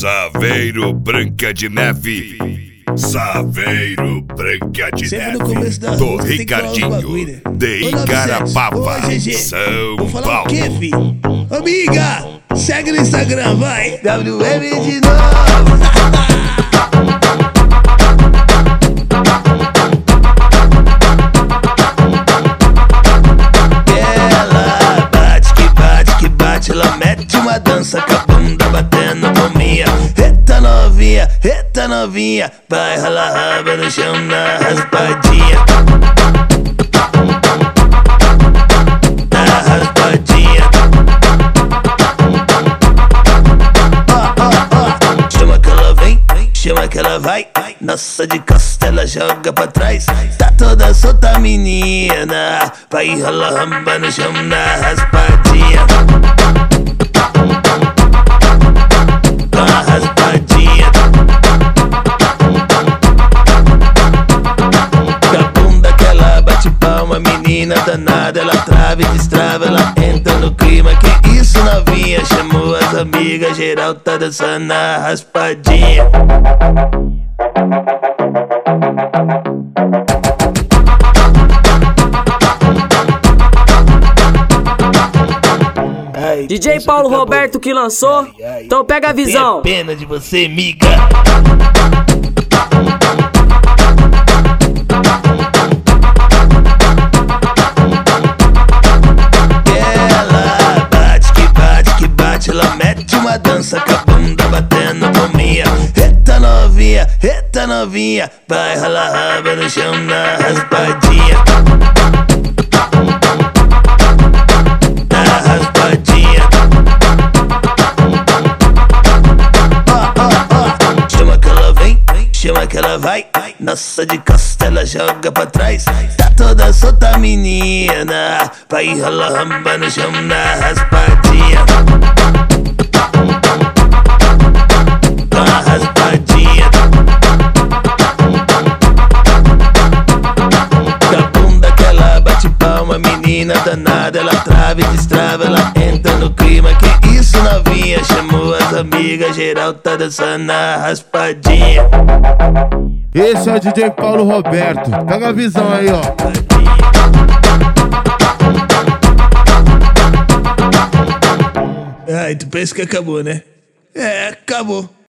Saveiro Branca de Neve. Saveiro Branca de Sempre Neve. no começo da Do música tem que falar uns Ricardinho bagulho, né? de Ô, Igarapava, Ô, GG, São vou falar Paulo. o quê, fi? Amiga, segue no Instagram, vai. WM de novo. Ela bate que bate que bate, ela mete uma dança com a bunda batendo palminha. Eita novinha, vai rolar raba no chão na raspadinha. Na raspadinha. Chama que ela vem, chama que ela vai. Nossa, de costa ela joga pra trás. Tá toda solta menina, vai rolar raba no chão na raspadinha. Na raspadinha. Com a bunda que ela bate palma, menina danada, ela trava e destrava, ela entra no clima. Que isso, novinha? Chamou as amigas, geral tá dançando na raspadinha. Ai, DJ Paulo Roberto que lançou, então pega a visão. Tenho pena de você, miga. Ela bate que bate, ela mete uma dança com a bunda batendo palminha. Eita novinha, vai rolar raba no chão na raspadinha. Na raspadinha. Chama que ela vem, chama que ela vai. Nossa, de costa ela joga pra trás. Tá toda solta menina, vai rolar raba no chão na raspadinha. Na raspadinha. Com a bunda que ela bate palma, menina danada, ela trava e destrava, ela entra no clima. Que isso, novinha? Chamou as amigas, geral tá dançando na raspadinha. Esse é o DJ Paulo Roberto. Pega a visão aí, ó. Ai, tu pensa que acabou, né? É, acabou.